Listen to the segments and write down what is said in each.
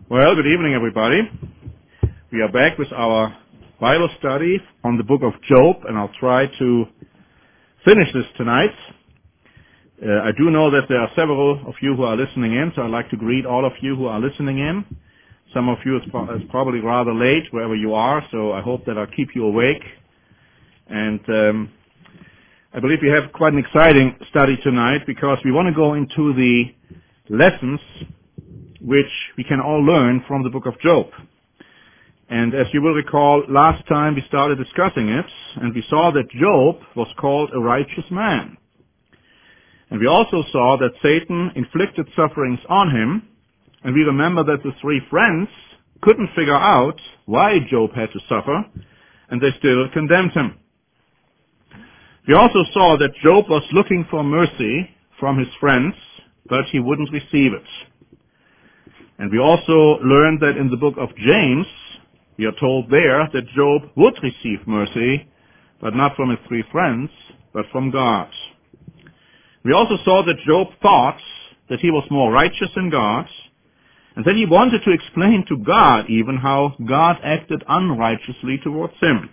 Well, good evening, everybody. We are back with our Bible study on the book of Job, and I'll try to finish this tonight. I do know that there are several of you who are listening in, so I'd like to greet all of you who are listening in. Some of you is probably rather late wherever you are, so I hope that I'll keep you awake. And I believe we have quite an exciting study tonight because we want to go into the lessons which we can all learn from the book of Job. And as you will recall, last time we started discussing it, and we saw that Job was called a righteous man. And we also saw that Satan inflicted sufferings on him, and we remember that the three friends couldn't figure out why Job had to suffer, and they still condemned him. We also saw that Job was looking for mercy from his friends, but he wouldn't receive it. And we also learned that in the book of James, we are told there that Job would receive mercy, but not from his three friends, but from God. We also saw that Job thought that he was more righteous than God, and that he wanted to explain to God even how God acted unrighteously towards him.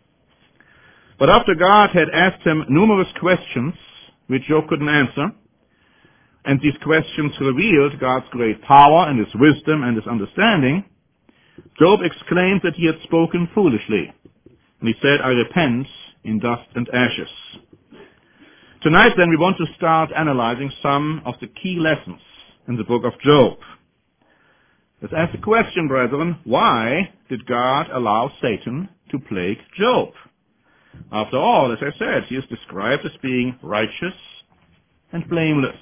But after God had asked him numerous questions, which Job couldn't answer, and these questions revealed God's great power and his wisdom and his understanding, Job exclaimed that he had spoken foolishly. And he said, "I repent in dust and ashes." Tonight then we want to start analyzing some of the key lessons in the book of Job. Let's ask the question, brethren, why did God allow Satan to plague Job? After all, as I said, he is described as being righteous and blameless.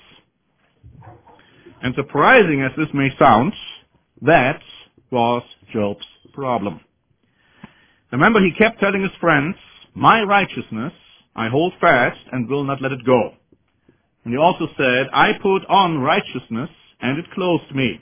And surprising as this may sound, that was Job's problem. Remember, he kept telling his friends, "My righteousness I hold fast and will not let it go." And he also said, "I put on righteousness and it clothed me."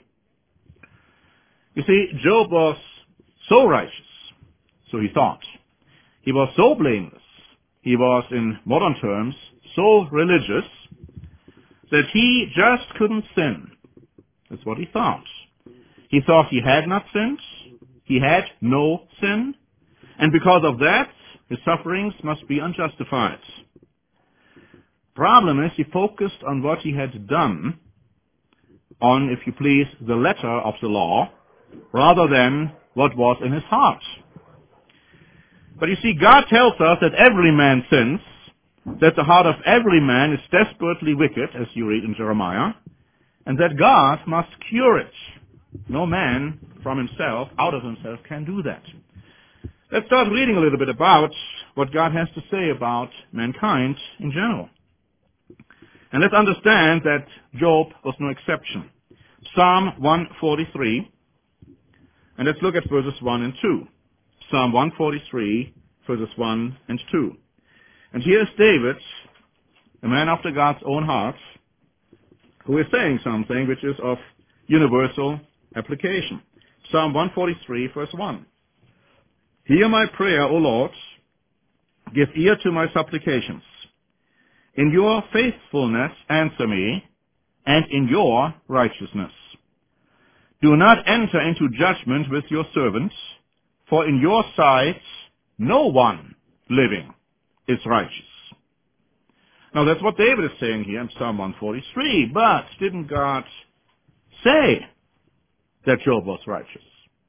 You see, Job was so righteous, so he thought. He was so blameless. He was, in modern terms, so religious that he just couldn't sin. That's what he thought. He thought he had not sinned. He had no sin. And because of that, his sufferings must be unjustified. Problem is, he focused on what he had done, on, if you please, the letter of the law, rather than what was in his heart. But you see, God tells us that every man sins, that the heart of every man is desperately wicked, as you read in Jeremiah, and that God must cure it. No man from himself, out of himself, can do that. Let's start reading a little bit about what God has to say about mankind in general. And let's understand that Job was no exception. Psalm 143, and let's look at verses 1 and 2. Psalm 143, verses 1 and 2. And here is David, a man after God's own heart, who is saying something which is of universal application. Psalm 143, verse 1. "Hear my prayer, O Lord. Give ear to my supplications. In your faithfulness answer me, and in your righteousness. Do not enter into judgment with your servants, for in your sight no one living is righteous." Now that's what David is saying here in Psalm 143, but didn't God say that Job was righteous?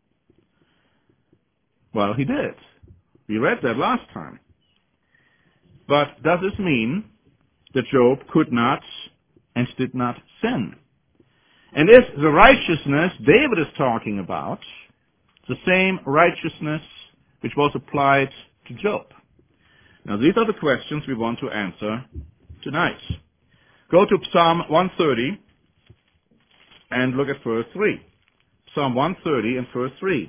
Well, he did. We read that last time. But does this mean that Job could not and did not sin? And is the righteousness David is talking about the same righteousness which was applied to Job? Now these are the questions we want to answer tonight. Go to Psalm 130 and look at verse 3. Psalm 130 and verse 3.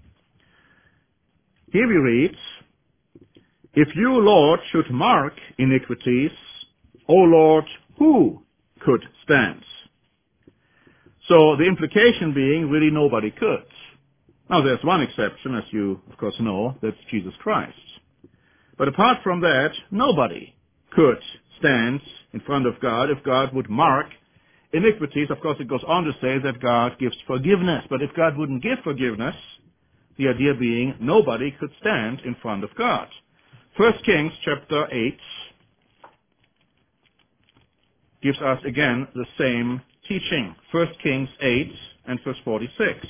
Here we read, "If you, Lord, should mark iniquities, O Lord, who could stand?" So the implication being, really nobody could. Now there's one exception, as you of course know, that's Jesus Christ. But apart from that, nobody could stand in front of God if God would mark iniquities. Of course, it goes on to say that God gives forgiveness. But if God wouldn't give forgiveness, the idea being nobody could stand in front of God. 1 Kings chapter 8 gives us again the same teaching. 1 Kings 8 and verse 46.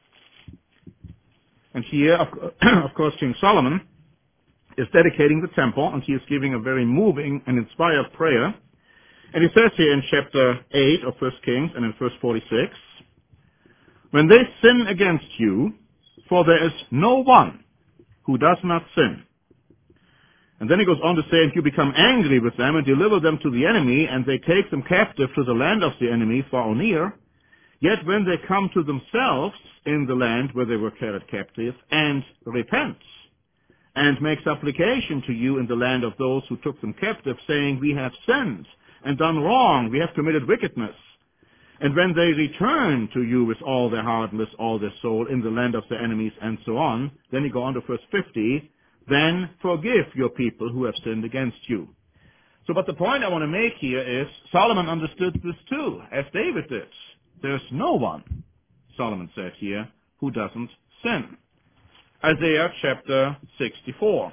And here, of course, King Solomon is dedicating the temple, and he is giving a very moving and inspired prayer. And he says here in chapter 8 of 1 Kings and in verse 46, "When they sin against you, for there is no one who does not sin." And then he goes on to say, "And you become angry with them and deliver them to the enemy, and they take them captive to the land of the enemy far or near. Yet when they come to themselves in the land where they were carried captive, and repent, and make supplication to you in the land of those who took them captive, saying, we have sinned and done wrong, we have committed wickedness. And when they return to you with all their heart and with all their soul in the land of their enemies," and so on. Then you go on to verse 50, "Then forgive your people who have sinned against you." So, but the point I want to make here is Solomon understood this too, as David did. There's no one, Solomon said here, who doesn't sin. Isaiah chapter 64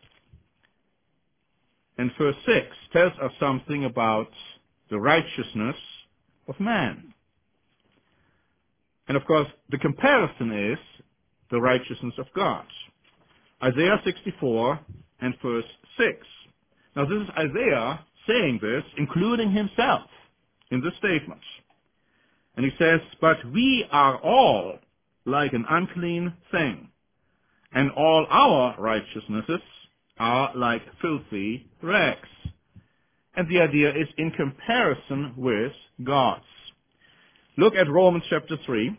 and verse 6 tells us something about the righteousness of man. And of course, the comparison is the righteousness of God. Isaiah 64 and verse 6. Now this is Isaiah saying this, including himself in this statement. And he says, "But we are all like an unclean thing, and all our righteousnesses are like filthy rags." And the idea is in comparison with God's. Look at Romans chapter 3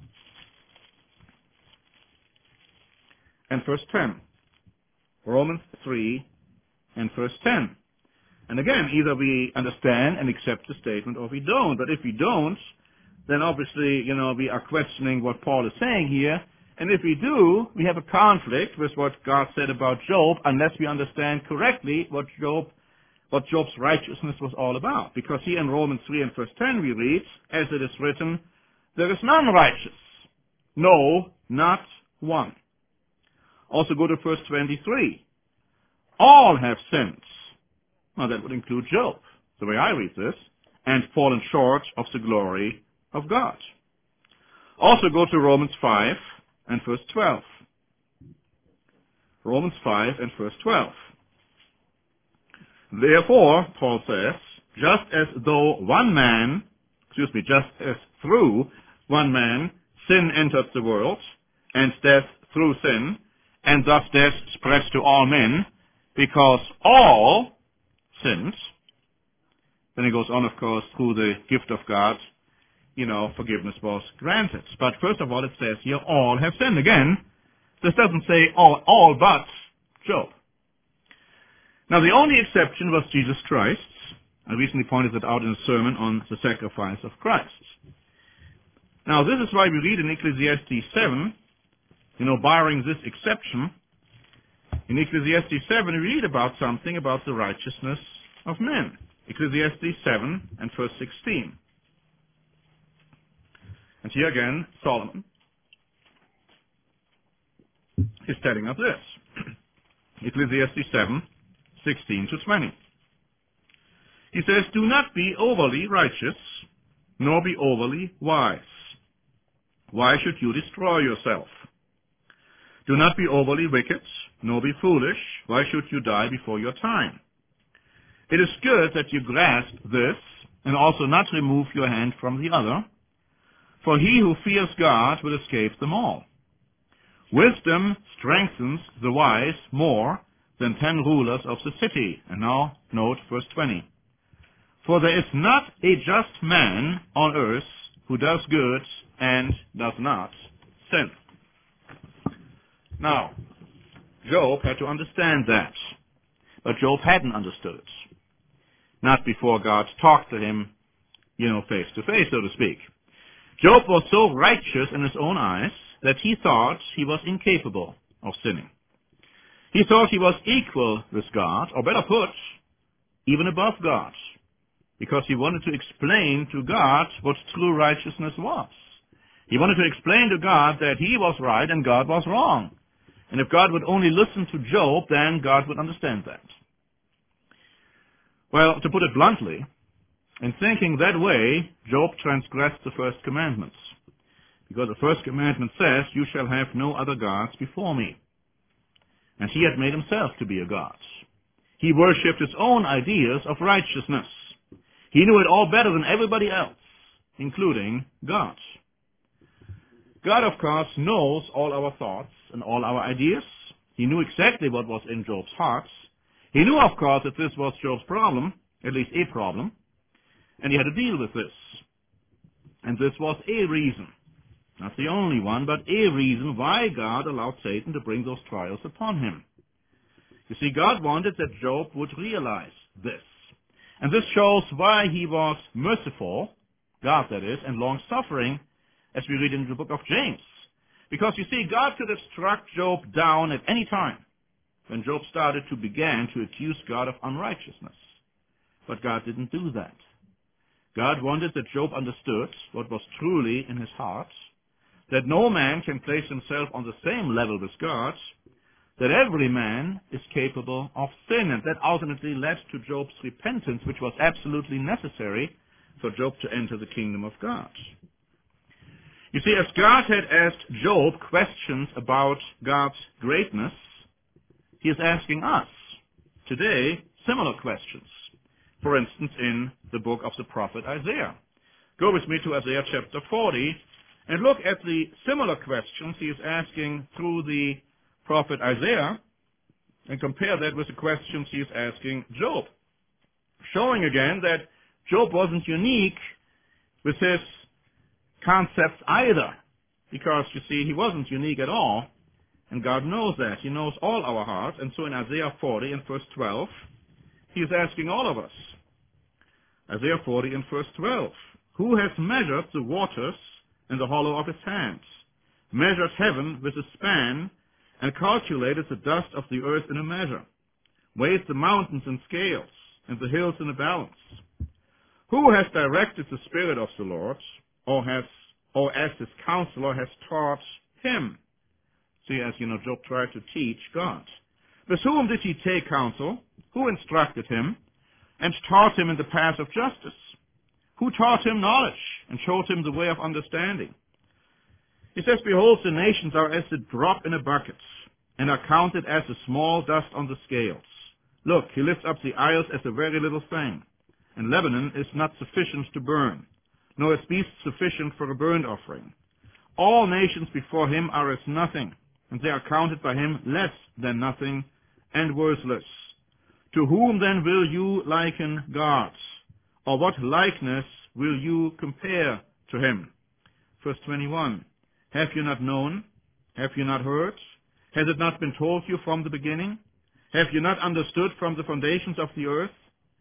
and verse 10. Romans 3 and verse 10. And again, either we understand and accept the statement or we don't. But if we don't, then obviously, we are questioning what Paul is saying here. And if we do, we have a conflict with what God said about Job, unless we understand correctly what Job's righteousness was all about. Because here in Romans 3 and verse 10 we read, "As it is written, there is none righteous, no, not one." Also go to verse 23. "All have sinned." Well, that would include Job, the way I read this, "and fallen short of the glory of God." Also go to Romans 5 and verse 12. Romans 5 and verse 12. "Therefore," Paul says, just as through one man sin entered the world, and death through sin, and thus death spreads to all men, because all sinned." Then he goes on, of course, through the gift of God, forgiveness was granted. But first of all, it says here, all have sinned. Again, this doesn't say all but Job. Now, the only exception was Jesus Christ. I recently pointed that out in a sermon on the sacrifice of Christ. Now, this is why we read in Ecclesiastes 7, barring this exception, in Ecclesiastes 7 we read about something about the righteousness of men. Ecclesiastes 7 and verse 16. And here again, Solomon is telling us this. Ecclesiastes 7, 16 to 20. He says, "Do not be overly righteous, nor be overly wise. Why should you destroy yourself? Do not be overly wicked, nor be foolish. Why should you die before your time? It is good that you grasp this, and also not remove your hand from the other. For he who fears God will escape them all. Wisdom strengthens the wise more than 10 rulers of the city." And now note verse 20. "For there is not a just man on earth who does good and does not sin." Now, Job had to understand that. But Job hadn't understood it. Not before God talked to him, face to face, so to speak. Job was so righteous in his own eyes that he thought he was incapable of sinning. He thought he was equal with God, or better put, even above God. because he wanted to explain to God what true righteousness was. He wanted to explain to God that he was right and God was wrong. And if God would only listen to Job, then God would understand that. Well, to put it bluntly, in thinking that way, Job transgressed the first commandment. Because the first commandment says, "You shall have no other gods before me." And he had made himself to be a god. He worshipped his own ideas of righteousness. He knew it all better than everybody else, including God. God, of course, knows all our thoughts and all our ideas. He knew exactly what was in Job's heart. He knew, of course, that this was Job's problem, at least a problem, and he had to deal with this. And this was a reason, not the only one, but a reason why God allowed Satan to bring those trials upon him. You see, God wanted that Job would realize this. And this shows why he was merciful, God that is, and long-suffering, as we read in the book of James. Because you see, God could have struck Job down at any time when Job began to accuse God of unrighteousness. But God didn't do that. God wanted that Job understood what was truly in his heart, that no man can place himself on the same level with God, that every man is capable of sin, and that ultimately led to Job's repentance, which was absolutely necessary for Job to enter the kingdom of God. You see, as God had asked Job questions about God's greatness, he is asking us today similar questions. For instance, in the book of the prophet Isaiah. Go with me to Isaiah chapter 40 and look at the similar questions he is asking through the prophet Isaiah and compare that with the questions he is asking Job. Showing again that Job wasn't unique with his concepts either, because you see, he wasn't unique at all, and God knows that. He knows all our hearts, and so in Isaiah 40 and verse 12, he is asking all of us. Isaiah 40 and verse 12, "Who has measured the waters in the hollow of his hands, measured heaven with a span, and calculated the dust of the earth in a measure, weighed the mountains in scales, and the hills in a balance? Who has directed the Spirit of the Lord, or as his counselor has taught him?" See, as you know, Job tried to teach God. "With whom did he take counsel? Who instructed him and taught him in the path of justice? Who taught him knowledge and showed him the way of understanding?" He says, "Behold, the nations are as a drop in a bucket, and are counted as the small dust on the scales. Look, he lifts up the isles as a very little thing, and Lebanon is not sufficient to burn, nor is beast sufficient for a burnt offering. All nations before him are as nothing, and they are counted by him less than nothing and worthless. To whom then will you liken God? Or what likeness will you compare to him?" Verse 21, "Have you not known? Have you not heard? Has it not been told you from the beginning? Have you not understood from the foundations of the earth?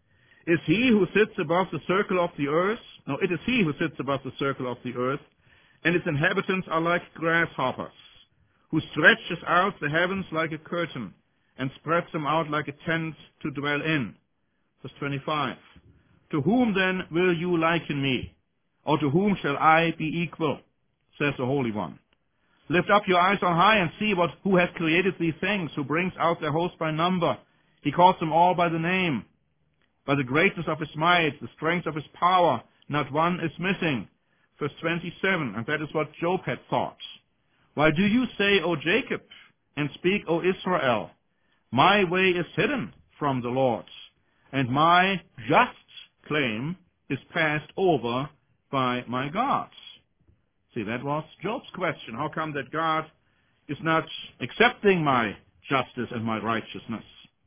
Is he who sits above the circle of the earth? No, it is he who sits above the circle of the earth, and its inhabitants are like grasshoppers, who stretches out the heavens like a curtain, and spreads them out like a tent to dwell in." Verse 25, "To whom then will you liken me? Or to whom shall I be equal? Says the Holy One. Lift up your eyes on high and see who has created these things, who brings out their host by number. He calls them all by the name. By the greatness of his might, the strength of his power, not one is missing." Verse 27, and that is what Job had thought. "Why do you say, O Jacob, and speak, O Israel, my way is hidden from the Lord, and my just claim is passed over by my gods?" See, that was Job's question. How come that God is not accepting my justice and my righteousness?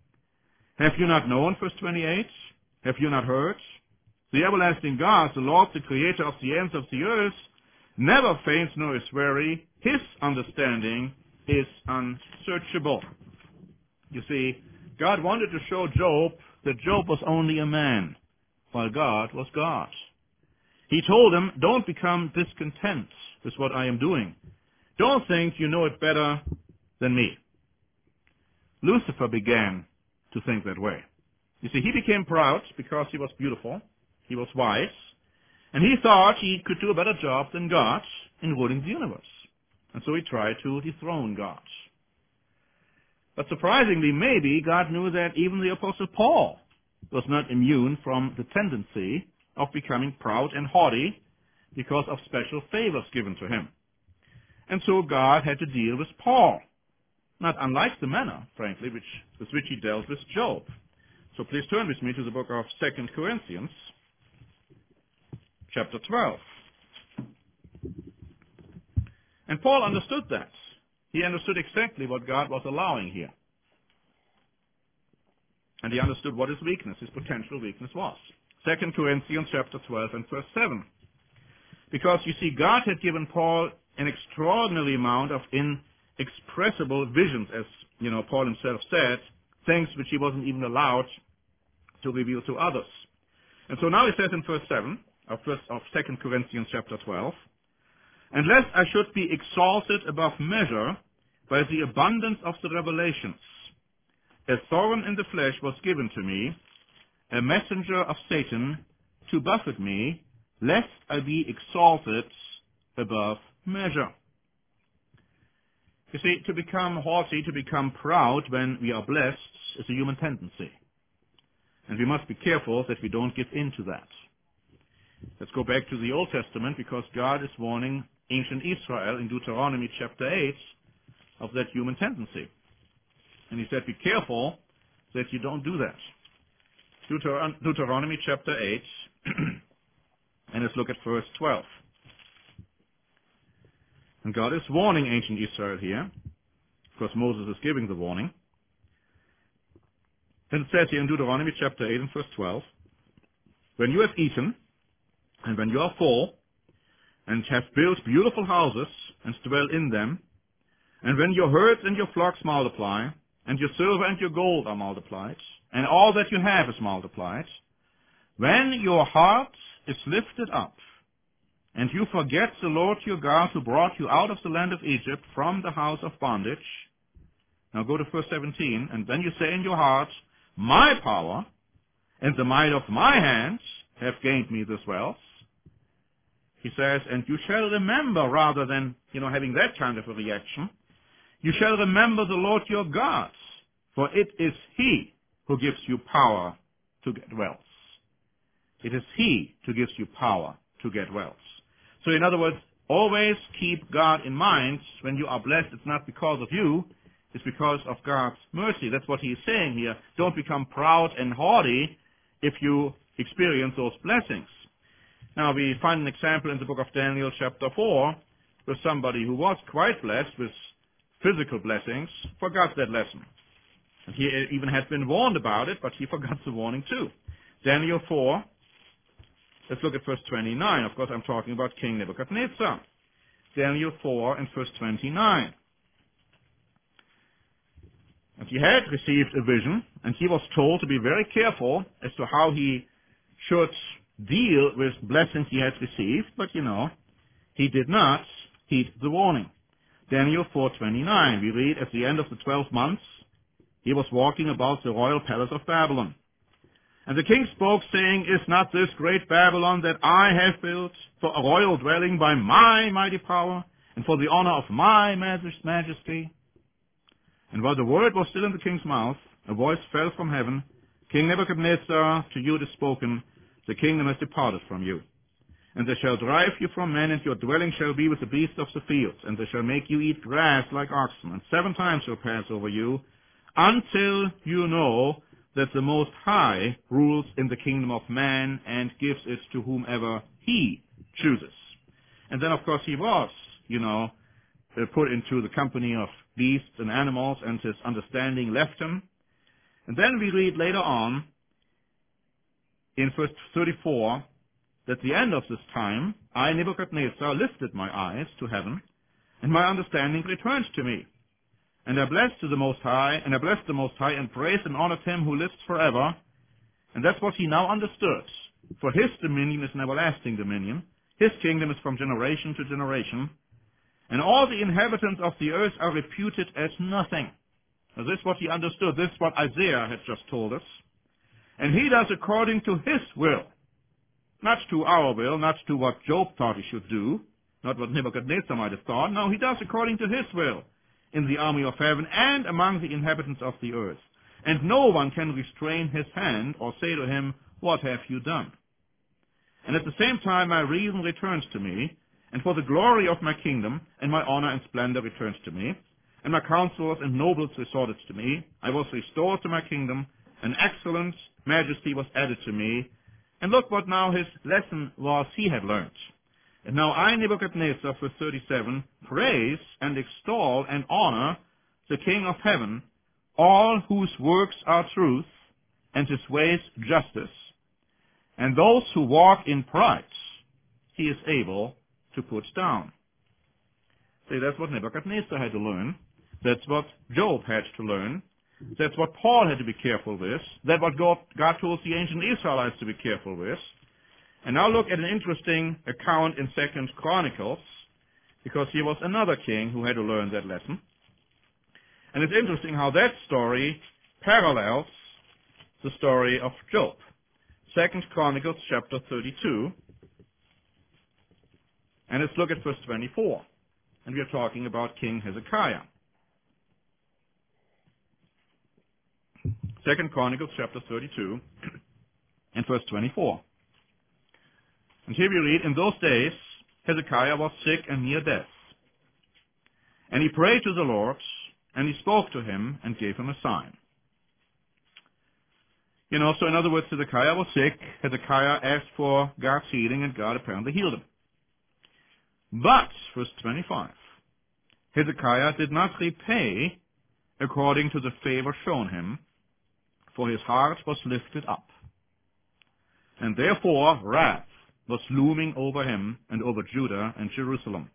"Have you not known," verse 28, "have you not heard? The everlasting God, the Lord, the creator of the ends of the earth, never faints nor is weary. His understanding is unsearchable." You see, God wanted to show Job that Job was only a man, while God was God. He told him, "Don't become discontent with what I am doing. Don't think you know it better than me." Lucifer began to think that way. You see, he became proud because he was beautiful. He was wise, and he thought he could do a better job than God in ruling the universe. And so he tried to dethrone God. But surprisingly, maybe God knew that even the Apostle Paul was not immune from the tendency of becoming proud and haughty because of special favors given to him. And so God had to deal with Paul, not unlike the manner, frankly, with which he dealt with Job. So please turn with me to the book of 2 Corinthians, chapter 12. And Paul understood that. He understood exactly what God was allowing here. And he understood what his weakness, his potential weakness was. 2 Corinthians chapter 12 and verse 7. Because you see, God had given Paul an extraordinary amount of inexpressible visions, as Paul himself said, things which he wasn't even allowed to reveal to others. And so now he says in verse 7 of 2 Corinthians chapter 12, unless I should be exalted above measure by the abundance of the revelations, a thorn in the flesh was given to me, a messenger of Satan to buffet me, lest I be exalted above measure. You see, to become haughty, to become proud when we are blessed is a human tendency. And we must be careful that we don't give in to that. Let's go back to the Old Testament, because God is warning ancient Israel in Deuteronomy chapter 8 of that human tendency. And he said, be careful that you don't do that. Deuteronomy chapter 8, and let's look at verse 12. And God is warning ancient Israel here, because Moses is giving the warning. And it says here in Deuteronomy chapter 8 and verse 12, when you have eaten, and when you are full, and have built beautiful houses, and dwell in them, and when your herds and your flocks multiply, and your silver and your gold are multiplied, and all that you have is multiplied, when your heart is lifted up, and you forget the Lord your God who brought you out of the land of Egypt from the house of bondage. Now go to verse 17, and then you say in your heart, my power and the might of my hands have gained me this wealth. He says, and you shall remember, rather than, having that kind of a reaction, you shall remember the Lord your God, for it is He who gives you power to get wealth. It is He who gives you power to get wealth. So in other words, always keep God in mind. When you are blessed, it's not because of you, it's because of God's mercy. That's what he is saying here. Don't become proud and haughty if you experience those blessings. Now we find an example in the book of Daniel chapter 4 with somebody who was quite blessed with physical blessings, forgot that lesson. And he even had been warned about it, but he forgot the warning too. Daniel 4, let's look at verse 29. Of course, I'm talking about King Nebuchadnezzar. Daniel 4 and verse 29. And he had received a vision, and he was told to be very careful as to how he should deal with blessings he had received, but he did not heed the warning. Daniel 4:29, we read, at the end of the 12 months, he was walking about the royal palace of Babylon. And the king spoke, saying, is not this great Babylon that I have built for a royal dwelling by my mighty power, and for the honor of my majesty? And while the word was still in the king's mouth, a voice fell from heaven, King Nebuchadnezzar, to you it is spoken, the kingdom has departed from you. And they shall drive you from men, and your dwelling shall be with the beasts of the field, and they shall make you eat grass like oxen, and 7 times shall pass over you, until you know that the Most High rules in the kingdom of man and gives it to whomever he chooses. And then, of course, he was, put into the company of beasts and animals, and his understanding left him. And then we read later on, in verse 34, that at the end of this time, I, Nebuchadnezzar, lifted my eyes to heaven, and my understanding returned to me. And I blessed the Most High, and praised and honored him who lives forever. And that's what he now understood. For his dominion is an everlasting dominion. His kingdom is from generation to generation. And all the inhabitants of the earth are reputed as nothing. Now, this is what he understood. This is what Isaiah had just told us. And he does according to his will Not to our will, not to what Job thought he should do, not what Nebuchadnezzar might have thought. No, he does according to his will in the army of heaven and among the inhabitants of the earth. And no one can restrain his hand or say to him, "What have you done?" And at the same time my reason returns to me, and for the glory of my kingdom, and my honor and splendor returns to me, and my counselors and nobles resorted to me. I was restored to my kingdom, and excellent majesty was added to me. And look what now his lesson was he had learned. And now I, Nebuchadnezzar, verse 37, praise and extol and honor the King of heaven, all whose works are truth, and his ways justice. And those who walk in pride, he is able to put down. See, that's what Nebuchadnezzar had to learn. That's what Job had to learn. That's what Paul had to be careful with. That's what God told the ancient Israelites to be careful with. And now look at an interesting account in 2 Chronicles, because here was another king who had to learn that lesson. And it's interesting how that story parallels the story of Job. 2 Chronicles chapter 32. And let's look at verse 24. And we are talking about King Hezekiah. 2 Chronicles chapter 32 and verse 24. And here we read, in those days Hezekiah was sick and near death. And he prayed to the Lord, and he spoke to him and gave him a sign. You know, so in other words, Hezekiah was sick. Hezekiah asked for God's healing, and God apparently healed him. But, verse 25, Hezekiah did not repay according to the favor shown him, for his heart was lifted up. And therefore wrath was looming over him and over Judah and Jerusalem.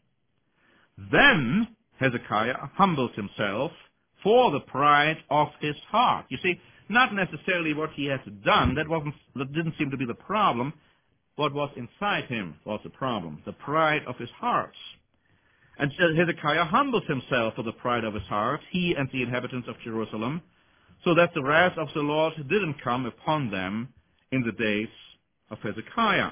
Then Hezekiah humbled himself for the pride of his heart. You see, not necessarily what he had done. That didn't seem to be the problem. What was inside him was the problem, the pride of his heart. And Hezekiah humbled himself for the pride of his heart, he and the inhabitants of Jerusalem, so that the wrath of the Lord didn't come upon them in the days of Hezekiah.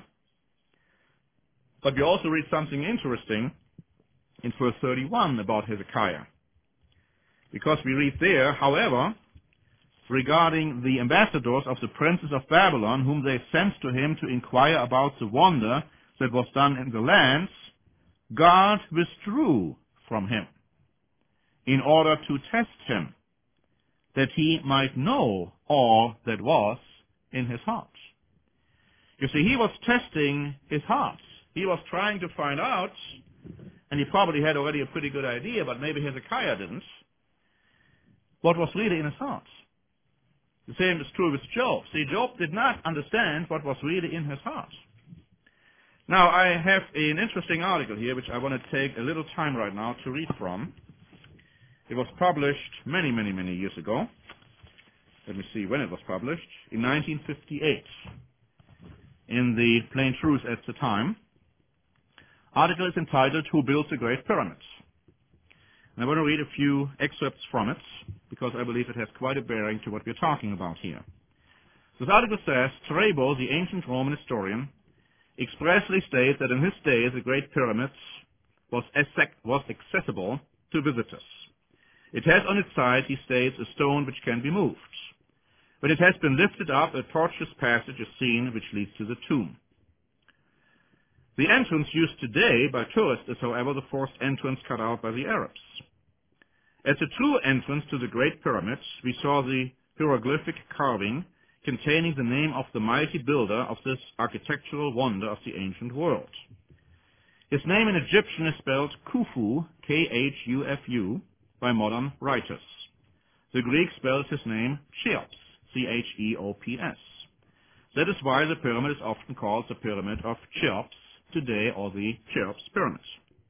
But we also read something interesting in verse 31 about Hezekiah. Because we read there, however, regarding the ambassadors of the princes of Babylon, whom they sent to him to inquire about the wonder that was done in the lands, God withdrew from him in order to test him, that he might know all that was in his heart. You see, he was testing his heart. He was trying to find out, and he probably had already a pretty good idea, but maybe Hezekiah didn't, what was really in his heart. The same is true with Job. See, Job did not understand what was really in his heart. Now, I have an interesting article here, which I want to take a little time right now to read from. It was published many, many, many years ago. Let me see when it was published. In 1958, in the Plain Truth at the time. Article is entitled, Who Built the Great Pyramids? And I want to read a few excerpts from it, because I believe it has quite a bearing to what we're talking about here. This article says, Strabo, the ancient Roman historian, expressly states that in his day the Great Pyramids was accessible to visitors. It has on its side, he states, a stone which can be moved. When it has been lifted up, a tortuous passage is seen which leads to the tomb. The entrance used today by tourists is, however, the forced entrance cut out by the Arabs. At the true entrance to the Great Pyramids, we saw the hieroglyphic carving containing the name of the mighty builder of this architectural wonder of the ancient world. His name in Egyptian is spelled Khufu, Khufu, by modern writers. The Greek spells his name Cheops, Cheops. That is why the pyramid is often called the Pyramid of Cheops today, or the Cheops Pyramid.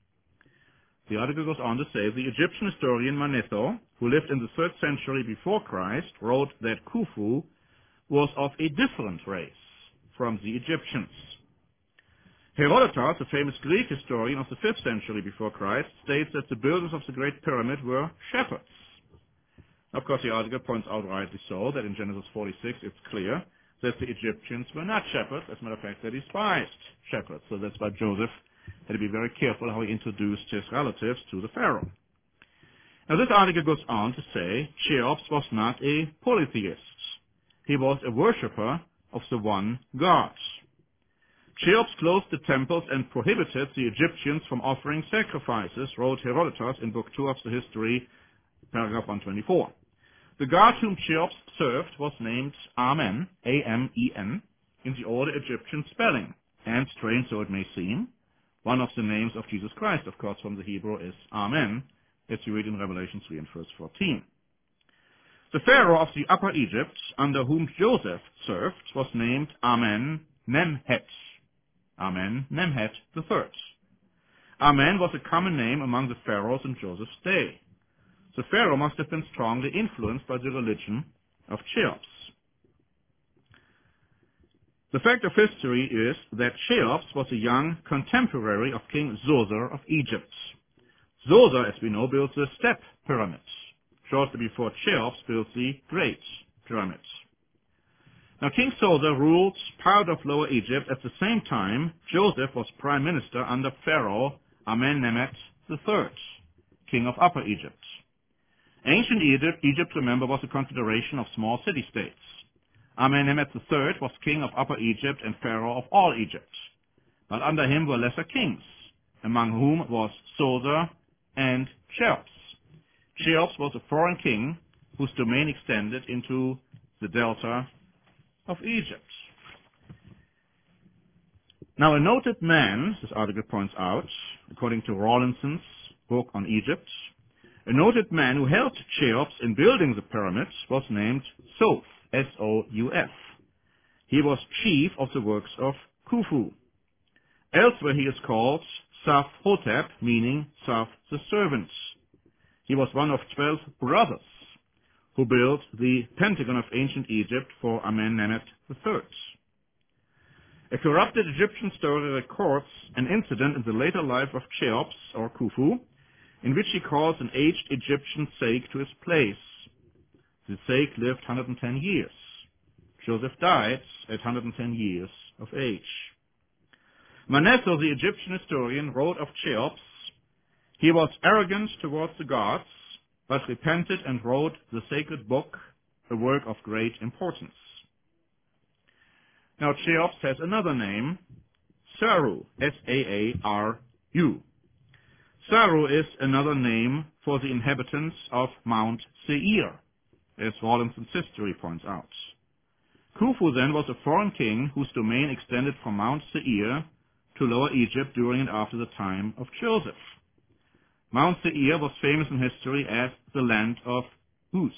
The article goes on to say, the Egyptian historian Manetho, who lived in the 3rd century before Christ, wrote that Khufu was of a different race from the Egyptians. Herodotus, a famous Greek historian of the 5th century before Christ, states that the builders of the Great Pyramid were shepherds. Of course, the article points out rightly so that in Genesis 46 it's clear that the Egyptians were not shepherds. As a matter of fact, they despised shepherds. So that's why Joseph had to be very careful how he introduced his relatives to the Pharaoh. Now this article goes on to say Cheops was not a polytheist. He was a worshipper of the one God. Cheops closed the temples and prohibited the Egyptians from offering sacrifices, wrote Herodotus in Book 2 of the History, paragraph 124. The god whom Cheops served was named Amen, A-M-E-N, in the older Egyptian spelling, and strange though it may seem, one of the names of Jesus Christ, of course, from the Hebrew is Amen, as you read in Revelation 3 and verse 14. The Pharaoh of the Upper Egypt, under whom Joseph served, was named Amen-Nemhet. Amen-Nemhet III. Amen was a common name among the pharaohs in Joseph's day. The Pharaoh must have been strongly influenced by the religion of Cheops. The fact of history is that Cheops was a young contemporary of King Zoser of Egypt. Zoser, as we know, built the Step Pyramids. Shortly before Cheops built the Great Pyramids. Now King Zoser ruled part of Lower Egypt at the same time Joseph was prime minister under Pharaoh Amenemhet III, king of Upper Egypt. Ancient Egypt, remember, was a confederation of small city-states. Amenemhet III was king of Upper Egypt and pharaoh of all Egypt, but under him were lesser kings, among whom was Zoser and Cheops. Cheops was a foreign king whose domain extended into the delta of Egypt. Now a noted man, this article points out, according to Rawlinson's book on Egypt, a noted man who helped Cheops in building the pyramids was named Souf, S-O-U-F. He was chief of the works of Khufu. Elsewhere he is called Saf-Hotep, meaning Saf the servant. He was one of 12 brothers who built the Pentagon of ancient Egypt for Amenemhet III. A corrupted Egyptian story records an incident in the later life of Cheops, or Khufu, in which he calls an aged Egyptian sage to his place. The sage lived 110 years. Joseph died at 110 years of age. Manetho, the Egyptian historian, wrote of Cheops, he was arrogant towards the gods, but repented and wrote the sacred book, a work of great importance. Now Cheops has another name, Saru, S-A-A-R-U. Saru is another name for the inhabitants of Mount Seir, as Rawlinson's history points out. Khufu then was a foreign king whose domain extended from Mount Seir to Lower Egypt during and after the time of Joseph. Mount Seir was famous in history as the land of Uz.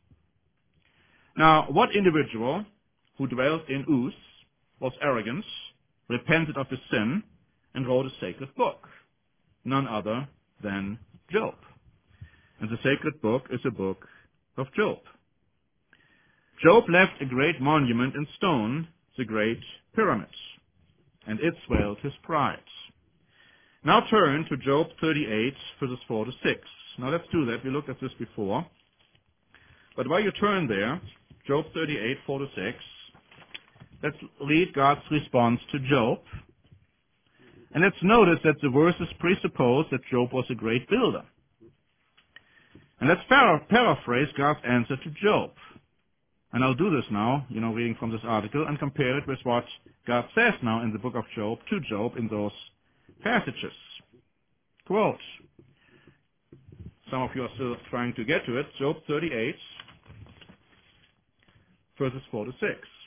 Now, what individual who dwelt in Uz was arrogant, repented of his sin, and wrote a sacred book? None other than Job. And the sacred book is a book of Job. Job left a great monument in stone, the Great Pyramid, and it swelled his pride. Now turn to Job 38, verses 4 to 6. Now let's do that. We looked at this before. But while you turn there, Job 38, 4 to 6, let's read God's response to Job. And let's notice that the verses presuppose that Job was a great builder. And let's paraphrase God's answer to Job. And I'll do this now, reading from this article, and compare it with what God says now in the book of Job to Job in those passages. Quote. Some of you are still trying to get to it. Job 38, verses 4 to 6.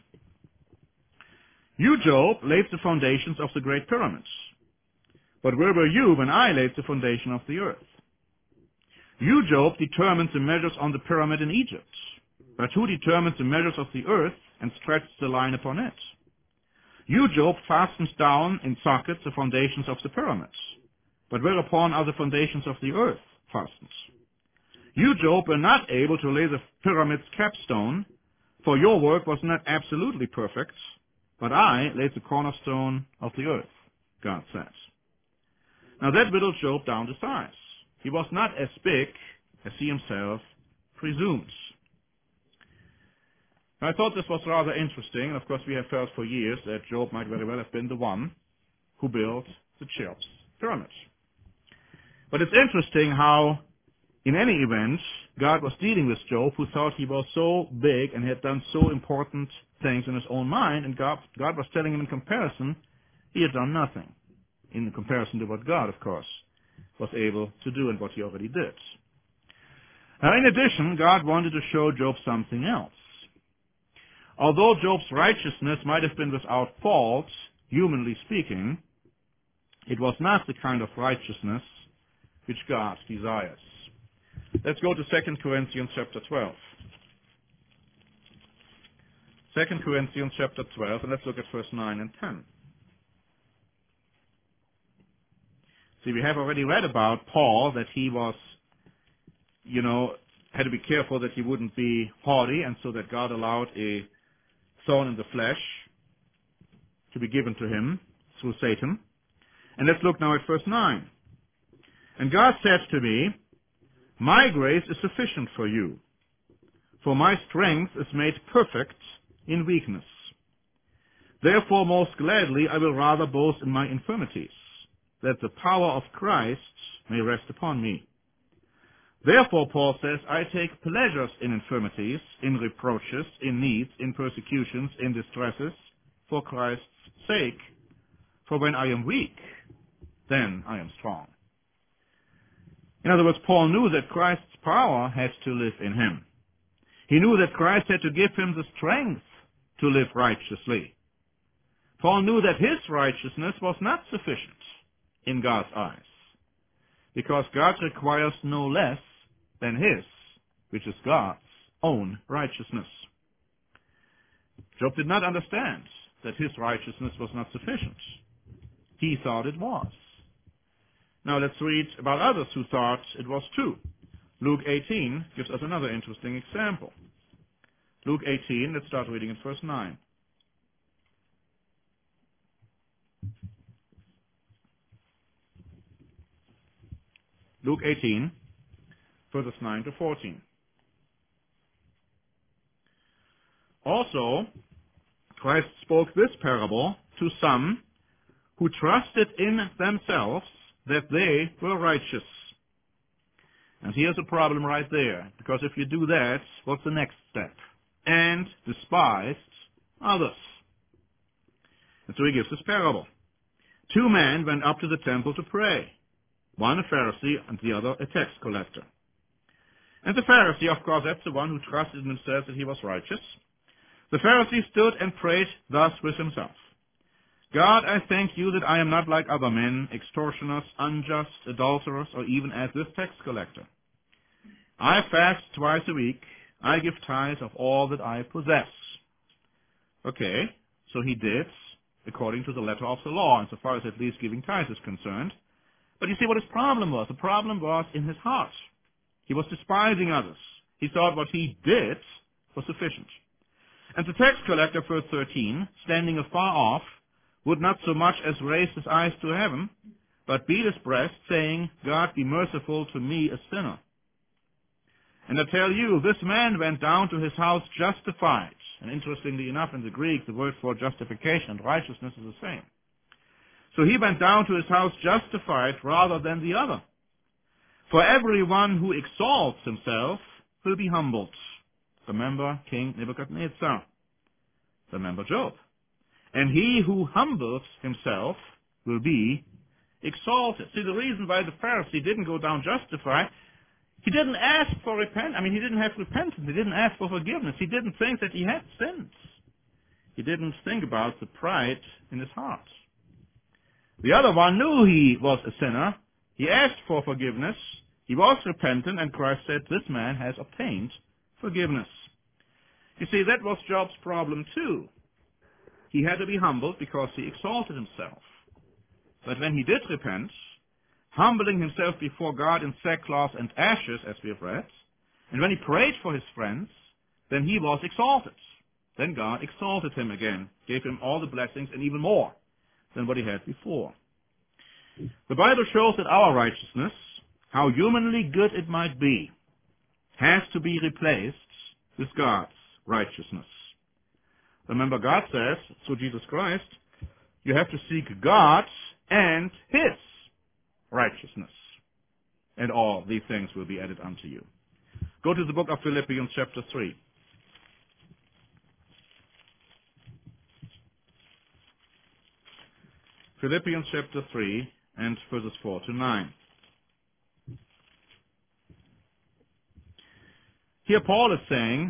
You, Job, laid the foundations of the great pyramids. But where were you when I laid the foundation of the earth? You, Job, determined the measures on the pyramid in Egypt. But who determined the measures of the earth and stretched the line upon it? You, Job, fastened down in sockets the foundations of the pyramids. But whereupon are the foundations of the earth fastened? You, Job, were not able to lay the pyramid's capstone, for your work was not absolutely perfect, but I laid the cornerstone of the earth, God says. Now that whittled Job down to size. He was not as big as he himself presumes. I thought this was rather interesting, and of course we have felt for years that Job might very well have been the one who built the Cheops pyramid. But it's interesting how, in any event, God was dealing with Job, who thought he was so big and had done so important things in his own mind, and God was telling him in comparison, he had done nothing, in comparison to what God, of course, was able to do and what he already did. Now, in addition, God wanted to show Job something else. Although Job's righteousness might have been without fault, humanly speaking, it was not the kind of righteousness which God desires. Let's go to 2 Corinthians chapter 12. 2 Corinthians chapter 12, and let's look at verse 9 and 10. See, we have already read about Paul, that he was, had to be careful that he wouldn't be haughty, and so that God allowed a thorn in the flesh to be given to him through Satan. And let's look now at verse 9. And God said to me, my grace is sufficient for you, for my strength is made perfect in weakness. Therefore most gladly I will rather boast in my infirmities, that the power of Christ may rest upon me. Therefore, Paul says, I take pleasures in infirmities, in reproaches, in needs, in persecutions, in distresses, for Christ's sake. For when I am weak, then I am strong. In other words, Paul knew that Christ's power had to live in him. He knew that Christ had to give him the strength to live righteously. Paul knew that his righteousness was not sufficient in God's eyes, because God requires no less than his, which is God's own righteousness. Job did not understand that his righteousness was not sufficient. He thought it was. Now let's read about others who thought it was too. Luke 18 gives us another interesting example. Luke 18, let's start reading in verse 9. Luke 18, verses 9 to 14. Also, Christ spoke this parable to some who trusted in themselves that they were righteous. And here's a problem right there, because if you do that, what's the next step? And despised others. And so he gives this parable. Two men went up to the temple to pray, one a Pharisee and the other a tax collector. And the Pharisee, of course, that's the one who trusted in himself that he was righteous. The Pharisee stood and prayed thus with himself. God, I thank you that I am not like other men, extortioners, unjust, adulterers, or even as this tax collector. I fast twice a week. I give tithes of all that I possess. Okay, so he did according to the letter of the law, insofar as at least giving tithes is concerned. But you see what his problem was. The problem was in his heart. He was despising others. He thought what he did was sufficient. And the tax collector, verse 13, standing afar off, would not so much as raise his eyes to heaven, but beat his breast, saying, God, be merciful to me, a sinner. And I tell you, this man went down to his house justified. And interestingly enough, in the Greek, the word for justification and righteousness is the same. So he went down to his house justified rather than the other. For everyone who exalts himself will be humbled. Remember King Nebuchadnezzar. Remember Job. And he who humbles himself will be exalted. See, the reason why the Pharisee didn't go down justified, he didn't ask for repentance. He didn't have repentance. He didn't ask for forgiveness. He didn't think that he had sins. He didn't think about the pride in his heart. The other one knew he was a sinner. He asked for forgiveness. He was repentant, and Christ said, this man has obtained forgiveness. You see, that was Job's problem too. He had to be humbled because he exalted himself. But when he did repent, humbling himself before God in sackcloth and ashes, as we have read, and when he prayed for his friends, then he was exalted. Then God exalted him again, gave him all the blessings and even more than what he had before. The Bible shows that our righteousness, how humanly good it might be, has to be replaced with God's righteousness. Remember, God says, through Jesus Christ, you have to seek God and His righteousness, and all these things will be added unto you. Go to the book of Philippians chapter 3. Philippians chapter 3 and verses 4 to 9. Here Paul is saying,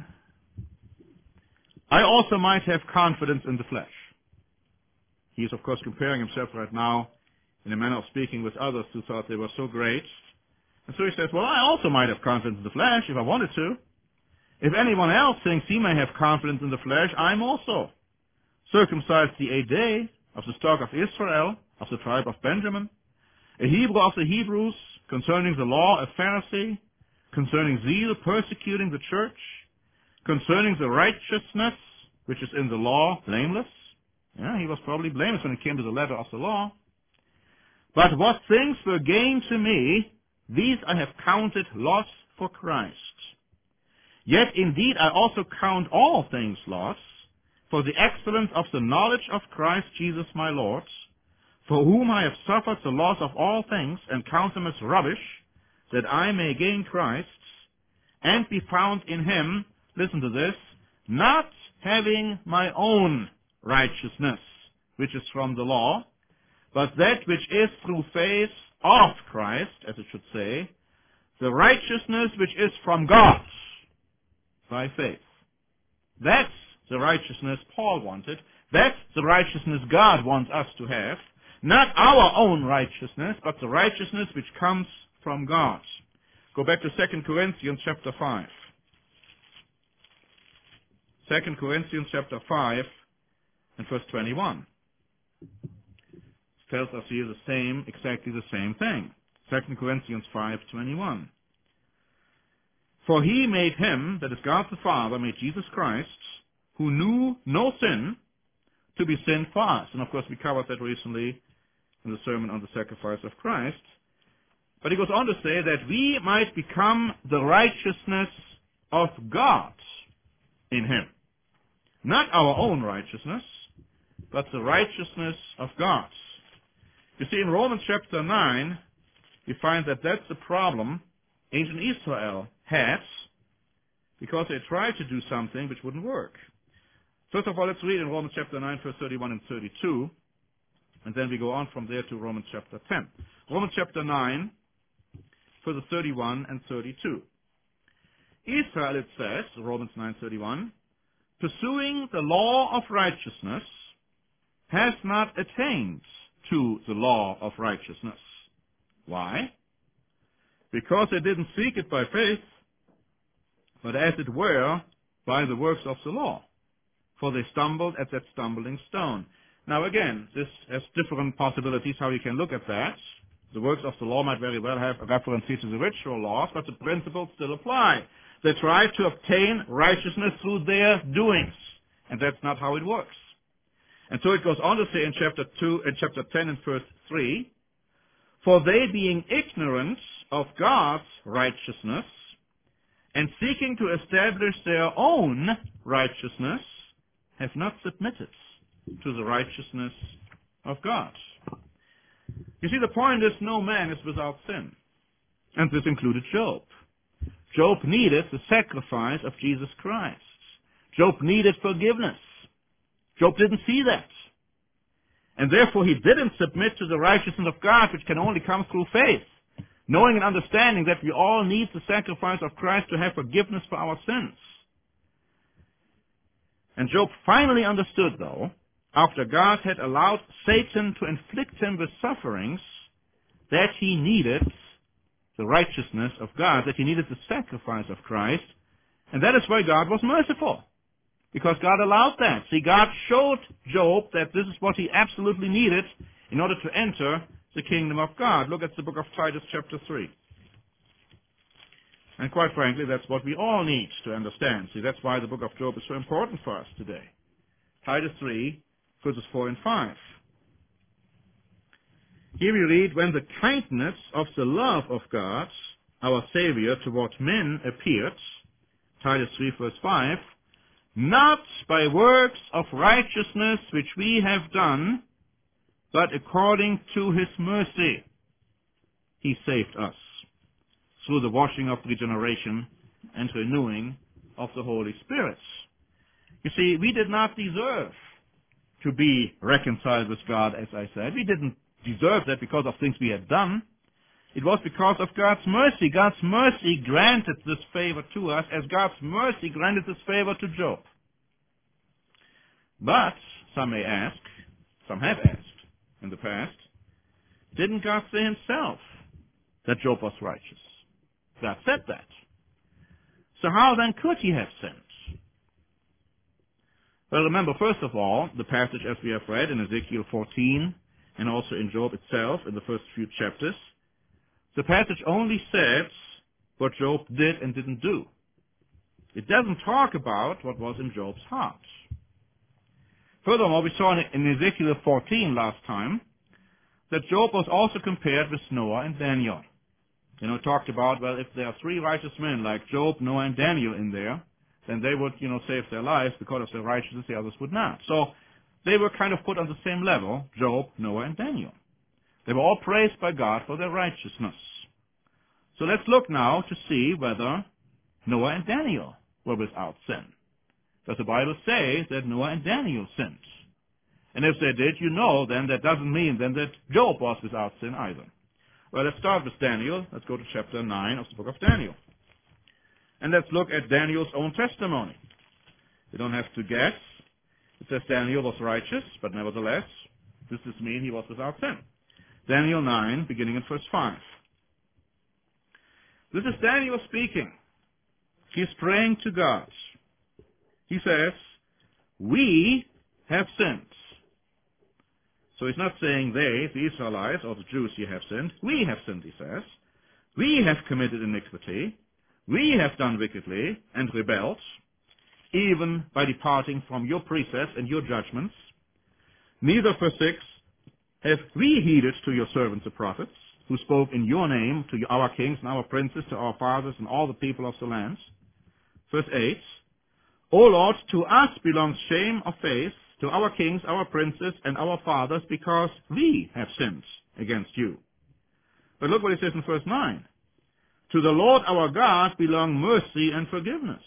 I also might have confidence in the flesh. He is, of course, comparing himself right now in a manner of speaking with others who thought they were so great. And so he says, well, I also might have confidence in the flesh if I wanted to. If anyone else thinks he may have confidence in the flesh, I'm also circumcised the 8th day, of the stock of Israel, of the tribe of Benjamin, a Hebrew of the Hebrews, concerning the law, a Pharisee, concerning zeal, persecuting the church, concerning the righteousness which is in the law, blameless. Yeah, he was probably blameless when it came to the letter of the law. But what things were gained to me, these I have counted loss for Christ. Yet indeed I also count all things loss, for the excellence of the knowledge of Christ Jesus my Lord, for whom I have suffered the loss of all things, and count them as rubbish, that I may gain Christ, and be found in Him, listen to this, not having my own righteousness, which is from the law, but that which is through faith of Christ, as it should say, the righteousness which is from God, by faith. That's the righteousness Paul wanted. That's the righteousness God wants us to have. Not our own righteousness, but the righteousness which comes from God. Go back to 2 Corinthians chapter 5. 2 Corinthians chapter 5 and verse 21. It tells us here exactly the same thing. 2 Corinthians 5:21. For He made Him, that is God the Father, made Jesus Christ, who knew no sin, to be sin for us. And of course we covered that recently in the sermon on the sacrifice of Christ. But he goes on to say that we might become the righteousness of God in Him. Not our own righteousness, but the righteousness of God. You see, in Romans chapter 9, we find that that's the problem ancient Israel had, because they tried to do something which wouldn't work. First of all, let's read in Romans chapter 9, verse 31 and 32, and then we go on from there to Romans chapter 10. Romans chapter 9, verses 31 and 32. Israel, it says, Romans 9:31, pursuing the law of righteousness, has not attained to the law of righteousness. Why? Because they didn't seek it by faith, but as it were, by the works of the law. For they stumbled at that stumbling stone. Now again, this has different possibilities how you can look at that. The works of the law might very well have a reference to the ritual laws, but the principles still apply. They try to obtain righteousness through their doings, and that's not how it works. And so it goes on to say in chapter 10 and verse 3, for they being ignorant of God's righteousness, and seeking to establish their own righteousness, have not submitted to the righteousness of God. You see, the point is no man is without sin. And this included Job. Job needed the sacrifice of Jesus Christ. Job needed forgiveness. Job didn't see that. And therefore he didn't submit to the righteousness of God, which can only come through faith, knowing and understanding that we all need the sacrifice of Christ to have forgiveness for our sins. And Job finally understood, though, after God had allowed Satan to inflict him with sufferings, that he needed the righteousness of God, that he needed the sacrifice of Christ, and that is why God was merciful, because God allowed that. See, God showed Job that this is what he absolutely needed in order to enter the kingdom of God. Look at the book of Titus chapter 3. And quite frankly, that's what we all need to understand. See, that's why the book of Job is so important for us today. Titus 3, verses 4 and 5. Here we read, when the kindness of the love of God, our Savior, toward men appeared, Titus 3, verse 5, not by works of righteousness which we have done, but according to his mercy he saved us through the washing of regeneration and renewing of the Holy Spirit. You see, we did not deserve to be reconciled with God, as I said. We didn't deserve that because of things we had done. It was because of God's mercy. God's mercy granted this favor to us, as God's mercy granted this favor to Job. But, some may ask, some have asked in the past, didn't God say himself that Job was righteous? God said that. So how then could he have sinned? Well, remember, first of all, the passage as we have read in Ezekiel 14 and also in Job itself in the first few chapters, the passage only says what Job did and didn't do. It doesn't talk about what was in Job's heart. Furthermore, we saw in Ezekiel 14 last time that Job was also compared with Noah and Daniel. You know, talked about, well, if there are three righteous men like Job, Noah, and Daniel in there, then they would, save their lives because of their righteousness, the others would not. So they were kind of put on the same level, Job, Noah, and Daniel. They were all praised by God for their righteousness. So let's look now to see whether Noah and Daniel were without sin. Does the Bible say that Noah and Daniel sinned? And if they did, then that doesn't mean then that Job was without sin either. Well, let's start with Daniel. Let's go to chapter 9 of the book of Daniel. And let's look at Daniel's own testimony. You don't have to guess. It says Daniel was righteous, but nevertheless, this does mean he was without sin. Daniel 9, beginning in verse 5. This is Daniel speaking. He's praying to God. He says, we have sinned. So he's not saying they, the Israelites, or the Jews here have sinned. We have sinned, he says. We have committed iniquity. We have done wickedly and rebelled, even by departing from your precepts and your judgments. Neither, verse 6, have we heeded to your servants the prophets, who spoke in your name to our kings and our princes, to our fathers and all the people of the lands. Verse 8, O Lord, to us belongs shame of face, to our kings, our princes, and our fathers, because we have sinned against you. But look what it says in verse 9. To the Lord our God belong mercy and forgiveness.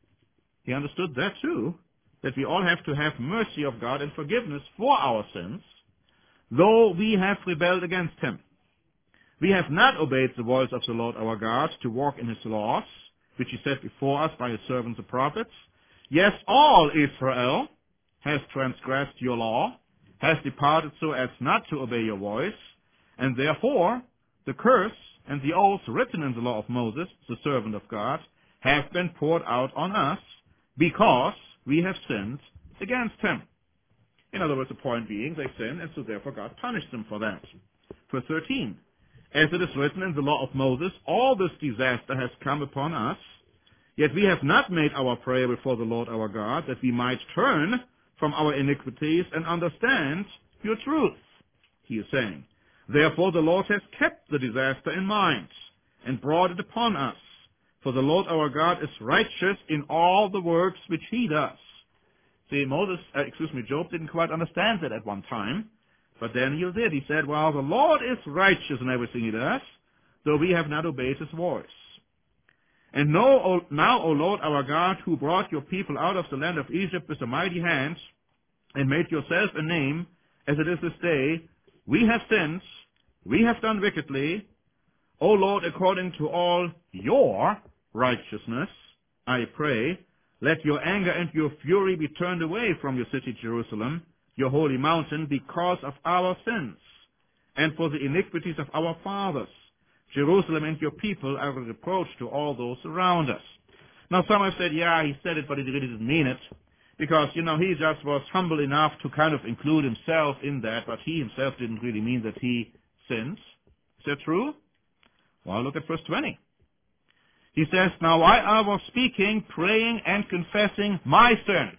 He understood that too, that we all have to have mercy of God and forgiveness for our sins, though we have rebelled against him. We have not obeyed the voice of the Lord our God to walk in his laws, which he set before us by his servants the prophets. Yes, all Israel has transgressed your law, has departed so as not to obey your voice, and therefore the curse and the oaths written in the law of Moses, the servant of God, have been poured out on us, because we have sinned against him. In other words, the point being, they sinned, and so therefore God punished them for that. Verse 13, as it is written in the law of Moses, all this disaster has come upon us, yet we have not made our prayer before the Lord our God, that we might turn from our iniquities and understand your truth, he is saying. Therefore the Lord has kept the disaster in mind and brought it upon us. For the Lord our God is righteous in all the works which he does. See, Job didn't quite understand that at one time, but Daniel did. He said, well, the Lord is righteous in everything he does, though we have not obeyed his voice. And now, O Lord our God, who brought your people out of the land of Egypt with a mighty hand, and made yourself a name, as it is this day, we have sinned, we have done wickedly. O Lord, according to all your righteousness, I pray, let your anger and your fury be turned away from your city Jerusalem, your holy mountain, because of our sins, and for the iniquities of our fathers. Jerusalem and your people are a reproach to all those around us. Now some have said, yeah, he said it, but he really didn't mean it, because, he just was humble enough to kind of include himself in that, but he himself didn't really mean that he sins. Is that true? Well, look at verse 20. He says, now I was speaking, praying, and confessing my sin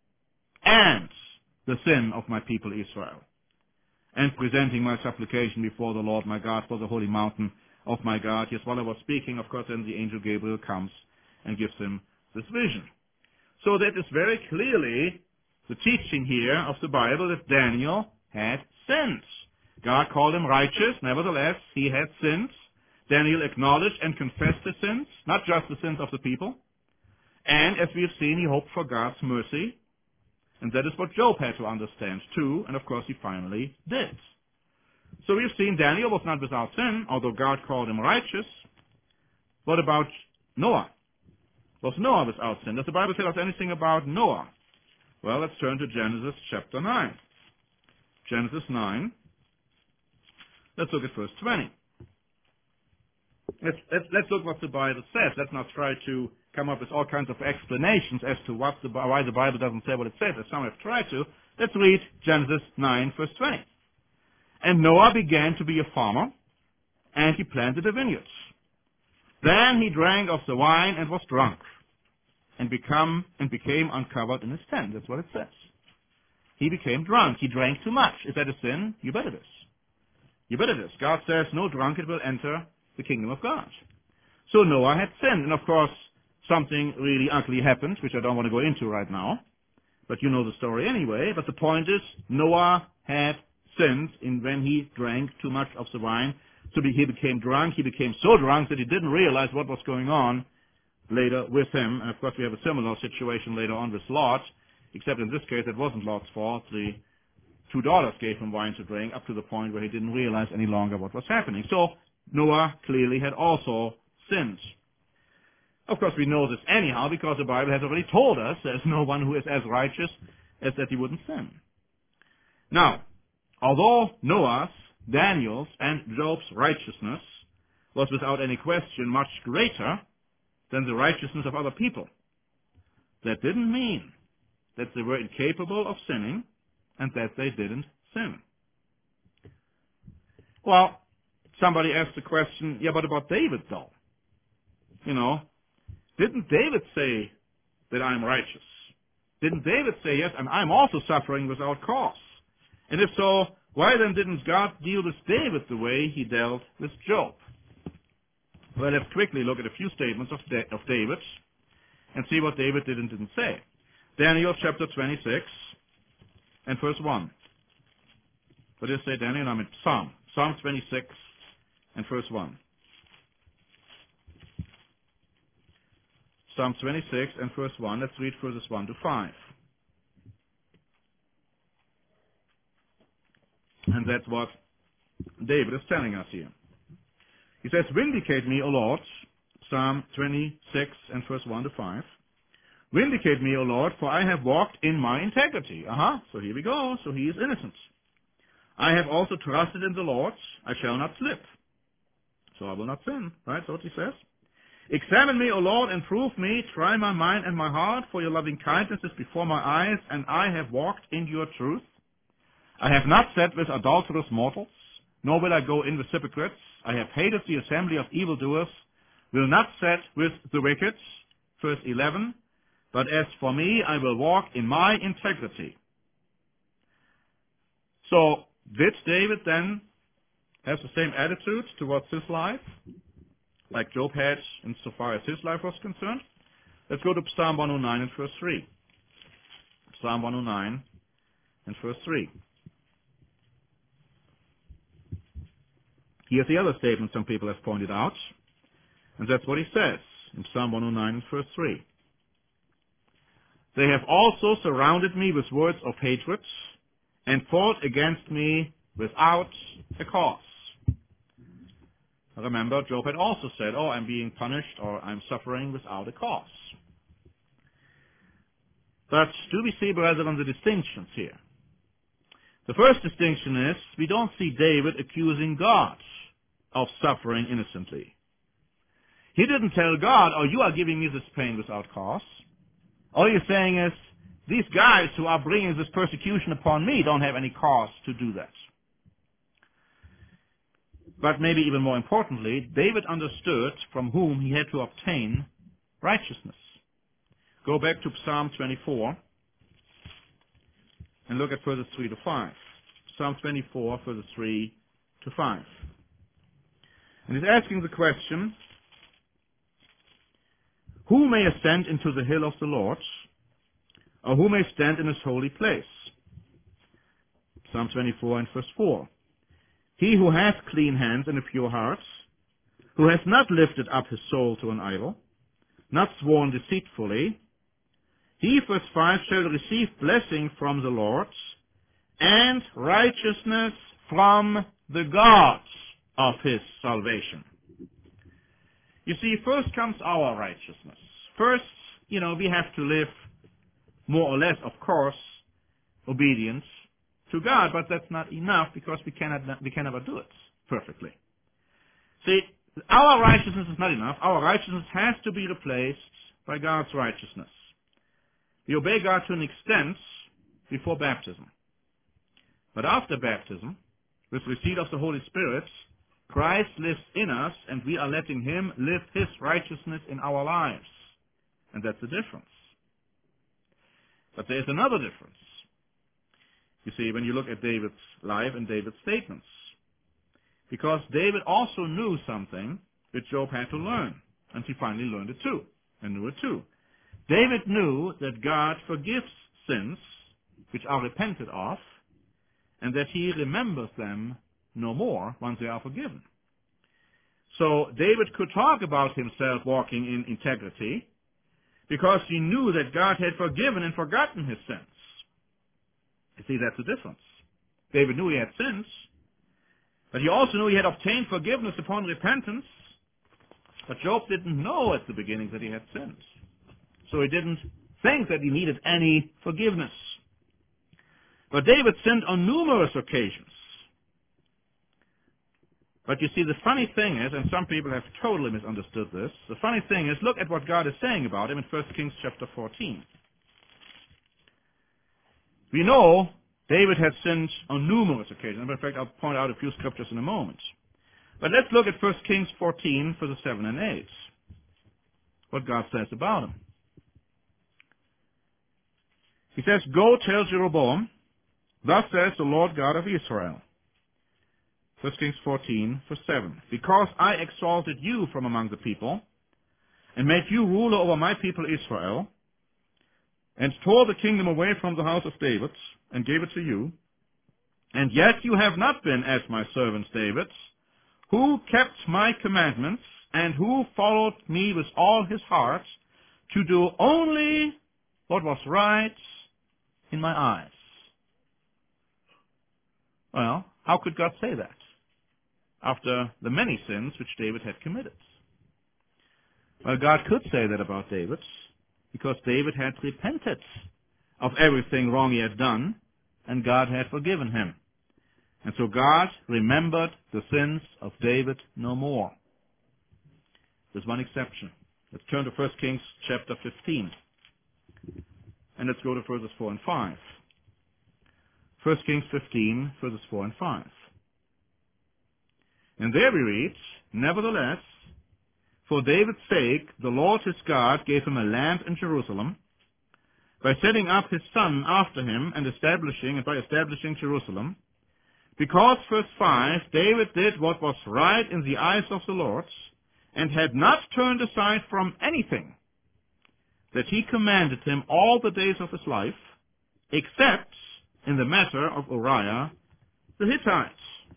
and the sin of my people Israel, and presenting my supplication before the Lord my God for the holy mountain of my God. Yes, while I was speaking, of course, then the angel Gabriel comes and gives him this vision. So that is very clearly the teaching here of the Bible that Daniel had sinned. God called him righteous. Nevertheless, he had sins. Daniel acknowledged and confessed the sins, not just the sins of the people. And as we have seen, he hoped for God's mercy. And that is what Job had to understand too. And of course, he finally did. So we've seen Daniel was not without sin, although God called him righteous. What about Noah? Was Noah without sin? Does the Bible tell us anything about Noah? Well, let's turn to Genesis chapter 9. Genesis 9. Let's look at verse 20. Let's look what the Bible says. Let's not try to come up with all kinds of explanations as to why the Bible doesn't say what it says, as some have tried to. Let's read Genesis 9, verse 20. And Noah began to be a farmer, and he planted a vineyard. Then he drank of the wine and was drunk, and became uncovered in his tent. That's what it says. He became drunk. He drank too much. Is that a sin? You bet it is. You bet it is. God says no drunkard will enter the kingdom of God. So Noah had sinned. And of course, something really ugly happened, which I don't want to go into right now. But you know the story anyway. But the point is, Noah had sinned when he drank too much of the wine. So he became drunk. He became so drunk that he didn't realize what was going on later with him. And of course, we have a similar situation later on with Lot, except in this case, it wasn't Lot's fault. The two daughters gave him wine to drink up to the point where he didn't realize any longer what was happening. So Noah clearly had also sinned. Of course, we know this anyhow because the Bible has already told us there's no one who is as righteous as that he wouldn't sin. Now, although Noah's, Daniel's, and Job's righteousness was without any question much greater than the righteousness of other people, that didn't mean that they were incapable of sinning and that they didn't sin. Well, somebody asked the question, yeah, but about David though? You know, didn't David say that I'm righteous? Didn't David say, yes, and I'm also suffering without cause? And if so, why then didn't God deal with David the way he dealt with Job? Well, let's quickly look at a few statements of David and see what David did and didn't say. Daniel chapter 26 and verse 1. What does it say, Daniel? I mean Psalm 26 and verse 1. Psalm 26 and verse 1. Let's read verses 1 to 5. And that's what David is telling us here. He says, vindicate me, O Lord, Psalm 26 and verse 1 to 5. Vindicate me, O Lord, for I have walked in my integrity. So here we go. So he is innocent. I have also trusted in the Lord. I shall not slip. So I will not sin. Right? That's what he says. Examine me, O Lord, and prove me. Try my mind and my heart, for your loving kindness is before my eyes, and I have walked in your truth. I have not sat with adulterous mortals, nor will I go in with hypocrites. I have hated the assembly of evildoers, will not sit with the wicked. Verse 11. But as for me, I will walk in my integrity. So, did David then have the same attitude towards his life, like Job had insofar as his life was concerned? Let's go to Psalm 109 and verse 3. Psalm 109 and verse 3. Here's the other statement some people have pointed out, and that's what he says in Psalm 109 and verse 3. They have also surrounded me with words of hatred and fought against me without a cause. Remember, Job had also said, I'm being punished or I'm suffering without a cause. But do we see, brethren, the distinctions here? The first distinction is we don't see David accusing God of suffering innocently. He didn't tell God, you are giving me this pain without cause. All you're saying is, these guys who are bringing this persecution upon me don't have any cause to do that. But maybe even more importantly, David understood from whom he had to obtain righteousness. Go back to Psalm 24 and look at verses 3 to 5. Psalm 24, verses 3 to 5. And he's asking the question, who may ascend into the hill of the Lord? or who may stand in his holy place? Psalm 24 and verse 4. He who has clean hands and a pure heart, who has not lifted up his soul to an idol, not sworn deceitfully, he, verse 5, shall receive blessing from the Lord and righteousness from the God of his salvation. You see, first comes our righteousness. First, we have to live more or less, of course, obedience to God, but that's not enough because we can never do it perfectly. See, our righteousness is not enough. Our righteousness has to be replaced by God's righteousness. We obey God to an extent before baptism. But after baptism, with receipt of the Holy Spirit, Christ lives in us and we are letting him live his righteousness in our lives. And that's the difference. But there's another difference. You see, when you look at David's life and David's statements. Because David also knew something that Job had to learn. And he finally learned it too, and knew it too. David knew that God forgives sins which are repented of, and that he remembers them no more once they are forgiven. So David could talk about himself walking in integrity because he knew that God had forgiven and forgotten his sins. You see, that's the difference. David knew he had sins, but he also knew he had obtained forgiveness upon repentance. But Job didn't know at the beginning that he had sins. So he didn't think that he needed any forgiveness. But David sinned on numerous occasions. But you see, the funny thing is, and some people have totally misunderstood this, the funny thing is, look at what God is saying about him in 1 Kings chapter 14. We know David had sinned on numerous occasions. In fact, I'll point out a few scriptures in a moment. But let's look at 1 Kings 14, verses 7 and 8. What God says about him. He says, "Go tell Jeroboam, thus says the Lord God of Israel." 1 Kings 14, verse 7. "Because I exalted you from among the people, and made you ruler over my people Israel, and tore the kingdom away from the house of David, and gave it to you, and yet you have not been as my servant David, who kept my commandments, and who followed me with all his heart, to do only what was right in my eyes." Well, how could God say that after the many sins which David had committed? Well, God could say that about David because David had repented of everything wrong he had done, and God had forgiven him. And so God remembered the sins of David no more. There's one exception. Let's turn to 1 Kings chapter 15. And let's go to verses 4 and 5. 1 Kings 15, verses 4 and 5. And there we read, "Nevertheless, for David's sake, the Lord his God gave him a land in Jerusalem, by setting up his son after him and by establishing Jerusalem. Because," verse 5, "David did what was right in the eyes of the Lord, and had not turned aside from anything that he commanded him all the days of his life, except in the matter of Uriah the Hittite."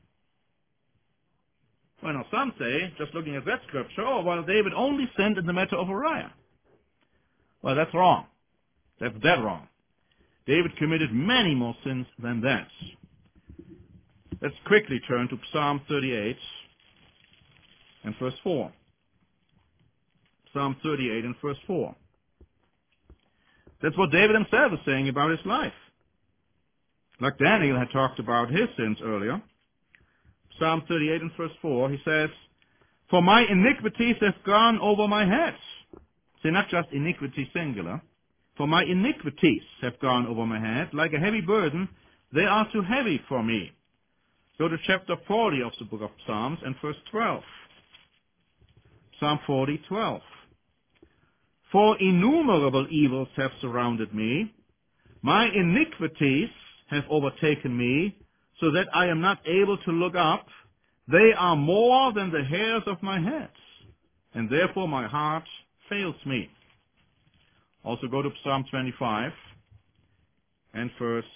Well, now some say, just looking at that scripture, oh, well, David only sinned in the matter of Uriah. Well, that's wrong. That's dead wrong. David committed many more sins than that. Let's quickly turn to Psalm 38 and verse 4. Psalm 38 and verse 4. That's what David himself is saying about his life. Like Daniel had talked about his sins earlier. Psalm 38 and verse 4, he says, "For my iniquities have gone over my head." See, not just iniquity singular. "For my iniquities have gone over my head, like a heavy burden, they are too heavy for me." Go to chapter 40 of the book of Psalms and verse 12. Psalm 40, 12. "For innumerable evils have surrounded me. My iniquities have overtaken me, so that I am not able to look up. They are more than the hairs of my head, and therefore my heart fails me." Also go to Psalm 25 and verse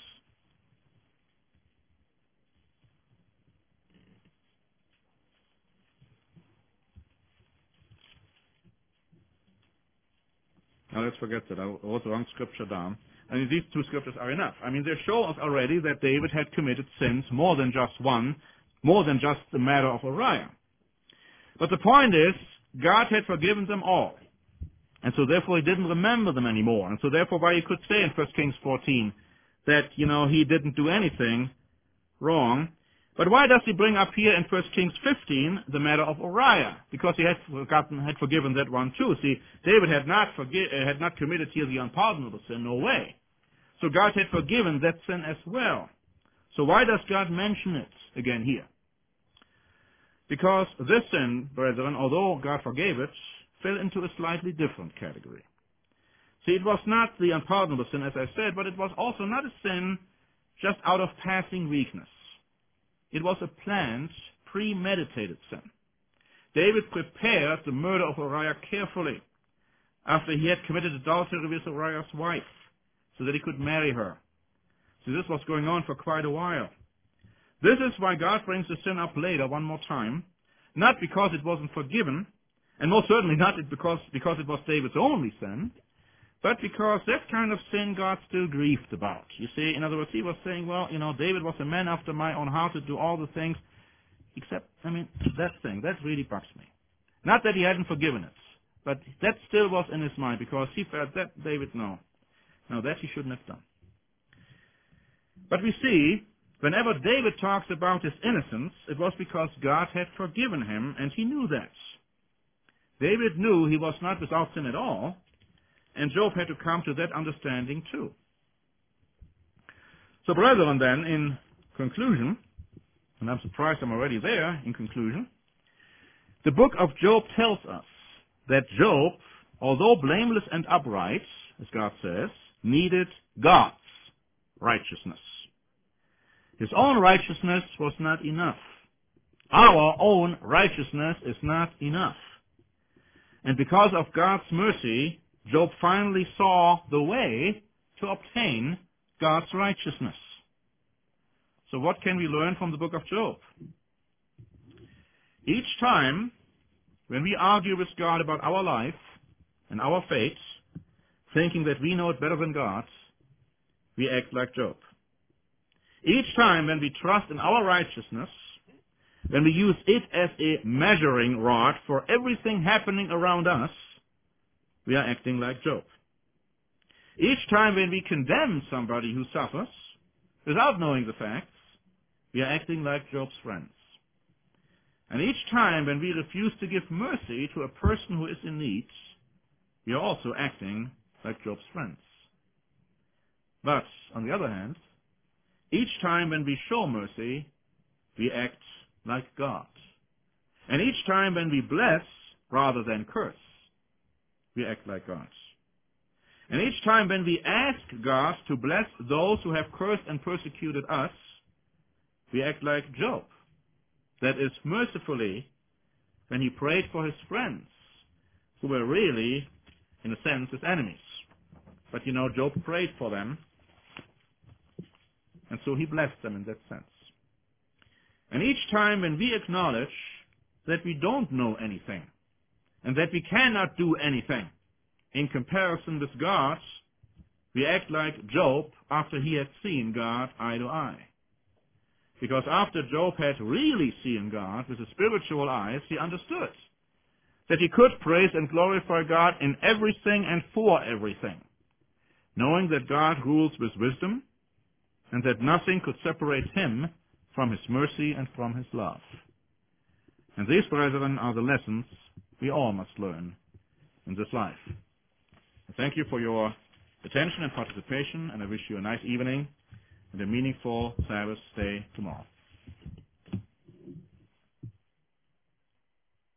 8. Now let's forget that. I wrote the wrong scripture down. I mean, these two scriptures are enough. I mean, they show us already that David had committed sins more than just one, more than just the matter of Uriah. But the point is, God had forgiven them all. And so therefore he didn't remember them anymore. And so therefore why you could say in 1 Kings 14 that, he didn't do anything wrong. But why does he bring up here in 1 Kings 15 the matter of Uriah? Because he had forgiven that one too. See, David had not committed here the unpardonable sin, no way. So God had forgiven that sin as well. So why does God mention it again here? Because this sin, brethren, although God forgave it, fell into a slightly different category. See, it was not the unpardonable sin, as I said, but it was also not a sin just out of passing weakness. It was a planned, premeditated sin. David prepared the murder of Uriah carefully after he had committed adultery with Uriah's wife so that he could marry her. So this was going on for quite a while. This is why God brings the sin up later one more time, not because it wasn't forgiven, and most certainly not because it was David's only sin, but because that kind of sin God still grieved about. You see, in other words, he was saying, well, David was a man after my own heart to do all the things, except, that thing, that really bugs me. Not that he hadn't forgiven it, but that still was in his mind because he felt that David, no, that he shouldn't have done. But we see, whenever David talks about his innocence, it was because God had forgiven him, and he knew that. David knew he was not without sin at all, and Job had to come to that understanding too. So brethren, then, in conclusion, and I'm surprised I'm already there in conclusion, the book of Job tells us that Job, although blameless and upright, as God says, needed God's righteousness. His own righteousness was not enough. Our own righteousness is not enough. And because of God's mercy, Job finally saw the way to obtain God's righteousness. So what can we learn from the book of Job? Each time when we argue with God about our life and our fate, thinking that we know it better than God, we act like Job. Each time when we trust in our righteousness, when we use it as a measuring rod for everything happening around us, we are acting like Job. Each time when we condemn somebody who suffers, without knowing the facts, we are acting like Job's friends. And each time when we refuse to give mercy to a person who is in need, we are also acting like Job's friends. But, on the other hand, each time when we show mercy, we act like God. And each time when we bless rather than curse, we act like God. And each time when we ask God to bless those who have cursed and persecuted us, we act like Job. That is, mercifully, when he prayed for his friends, who were really, in a sense, his enemies. But Job prayed for them, and so he blessed them in that sense. And each time when we acknowledge that we don't know anything, and that we cannot do anything in comparison with God, we act like Job after he had seen God eye to eye. Because after Job had really seen God with his spiritual eyes, he understood that he could praise and glorify God in everything and for everything, knowing that God rules with wisdom and that nothing could separate him from his mercy and from his love. And these, brethren, are the lessons we all must learn in this life. I thank you for your attention and participation, and I wish you a nice evening and a meaningful Sabbath day tomorrow.